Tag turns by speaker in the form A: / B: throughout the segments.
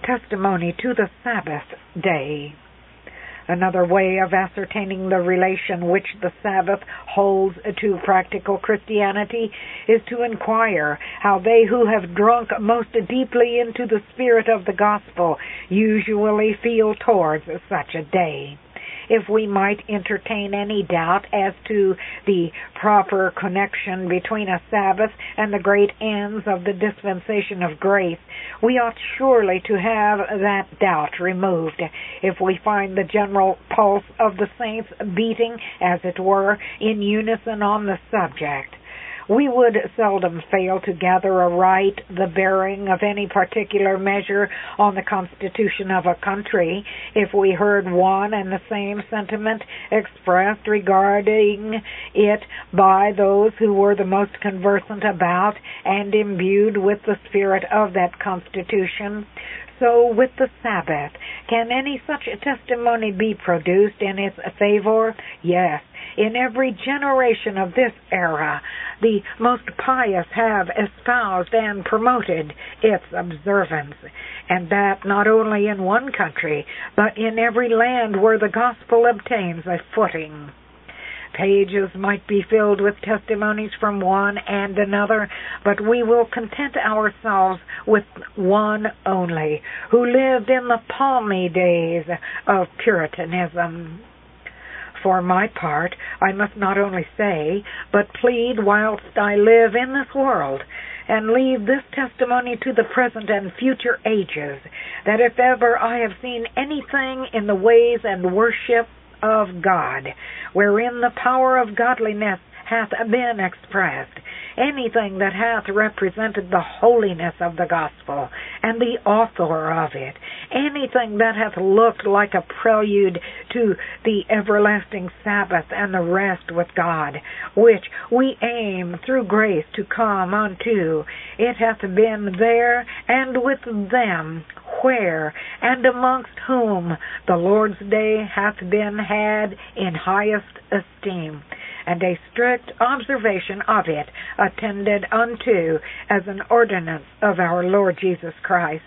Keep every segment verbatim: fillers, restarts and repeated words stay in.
A: testimony to the Sabbath day. Another way of ascertaining the relation which the Sabbath holds to practical Christianity is to inquire how they who have drunk most deeply into the spirit of the gospel usually feel towards such a day. If we might entertain any doubt as to the proper connection between a Sabbath and the great ends of the dispensation of grace, we ought surely to have that doubt removed if we find the general pulse of the saints beating, as it were, in unison on the subject. We would seldom fail to gather aright the bearing of any particular measure on the constitution of a country if we heard one and the same sentiment expressed regarding it by those who were the most conversant about and imbued with the spirit of that constitution. So with the Sabbath, can any such testimony be produced in its favor? Yes. In every generation of this era, the most pious have espoused and promoted its observance, and that not only in one country, but in every land where the gospel obtains a footing. Pages might be filled with testimonies from one and another, but we will content ourselves with one only, who lived in the palmy days of Puritanism. For my part, I must not only say, but plead whilst I live in this world, and leave this testimony to the present and future ages, that if ever I have seen anything in the ways and worship of God, wherein the power of godliness hath been expressed, anything that hath represented the holiness of the gospel and the author of it, anything that hath looked like a prelude to the everlasting Sabbath and the rest with God, which we aim through grace to come unto, it hath been there and with them, where and amongst whom the Lord's day hath been had in highest esteem, and a strict observation of it attended unto as an ordinance of our Lord Jesus Christ.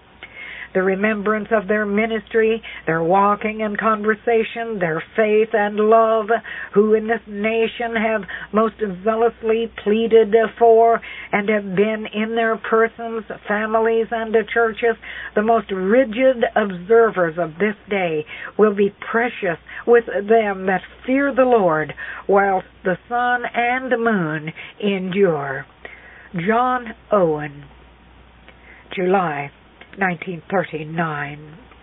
A: The remembrance of their ministry, their walking and conversation, their faith and love, who in this nation have most zealously pleaded for and have been in their persons, families, and churches the most rigid observers of this day, will be precious with them that fear the Lord, whilst the sun and moon endure. John Owen, July nineteen thirty-nine.